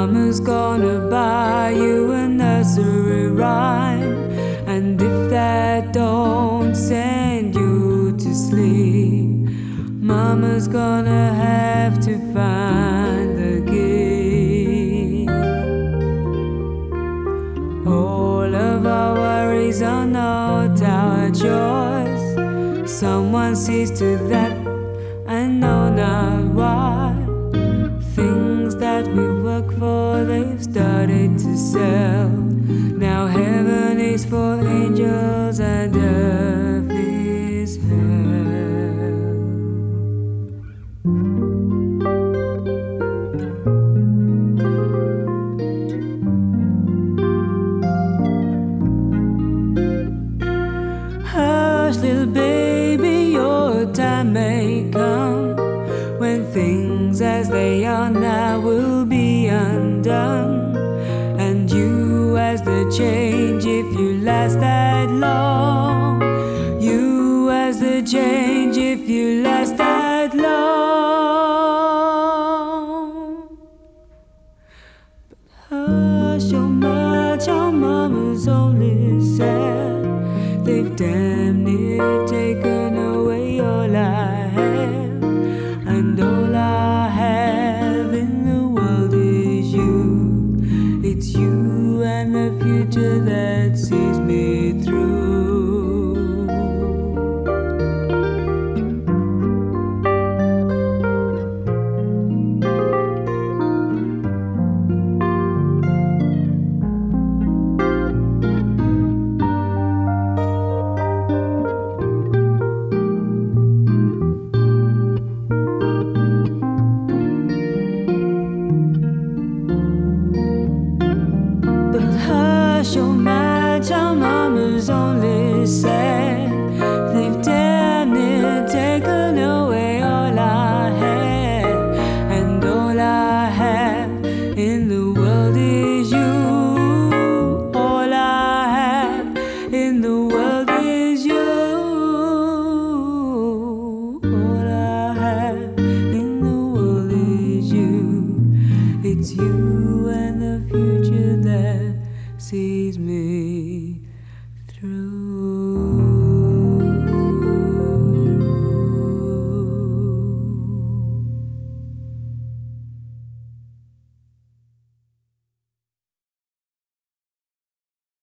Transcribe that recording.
Mama's gonna buy you a nursery rhyme, and if that don't send you to sleep, Mama's gonna have to find the key. All of our worries are not our choice. Someone sees to that, I know not why. Things that we work for, they've started to sell. Now heaven is for angels and earth is hell. Hush, little baby, your time may come when things as they are now will be undone, and you as the change if you last that long. You as the change if you last that long. But hush your mouth, your mama's only sad. They've damn near taken away all I have, and all I have in the world is you. It's you and the future that sees me through. Hush your mouth, your mama's only sad. They've damn near taken away all I had, and all I have in the world is you. All I have in the world is you. All I have in the world is you. It's you and the future that sees me.